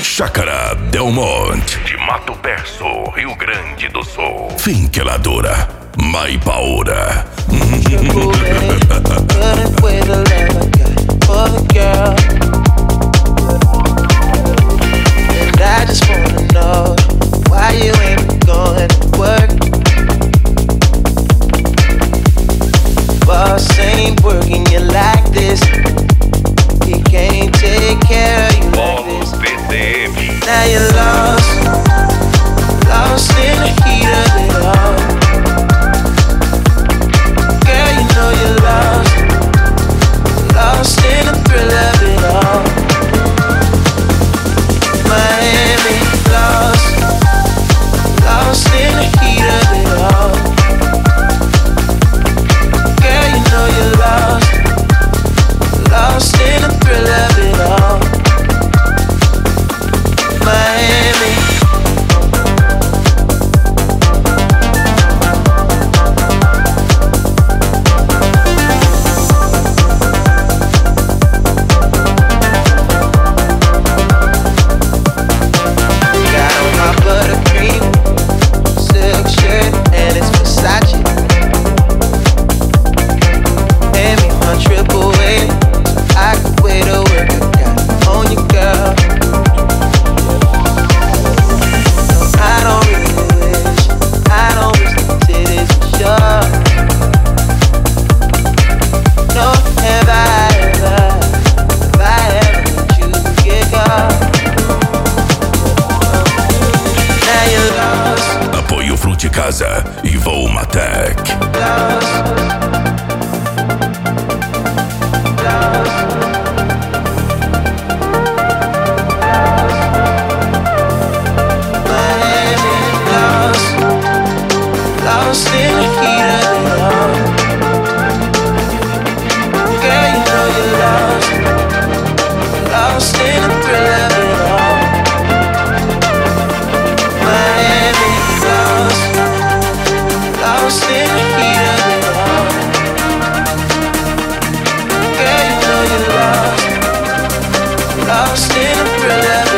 Chácara Del Monte, de Mato Perso, Rio Grande do Sul. Finqueladora, Maipaura. Couldn't with the love I got for the girl. And I just wanna know why you ain't going to work. Boss ain't working you like this. He can't take care of you like this. Now you're lost in the heat of it all. Girl, you know you're lost in the thrill of it all. Miami, lost in the heat of it all. Girl, you know you're lost in the thrill of it all. Miami. Got on my buttercream silk shirt and it's Versace. Hand me my triple A, I could wait to work. I got on you, girl. I don't wish the titties were sure. No, have I ever let you get caught? Now you're lost. Apoio Fruticasa e Volmatec. Lost in the heat of it all. Girl, you know you're lost in the thrill of it all. Miami, lost in the heat of it all. Girl, you know you're lost in the thrill of it all.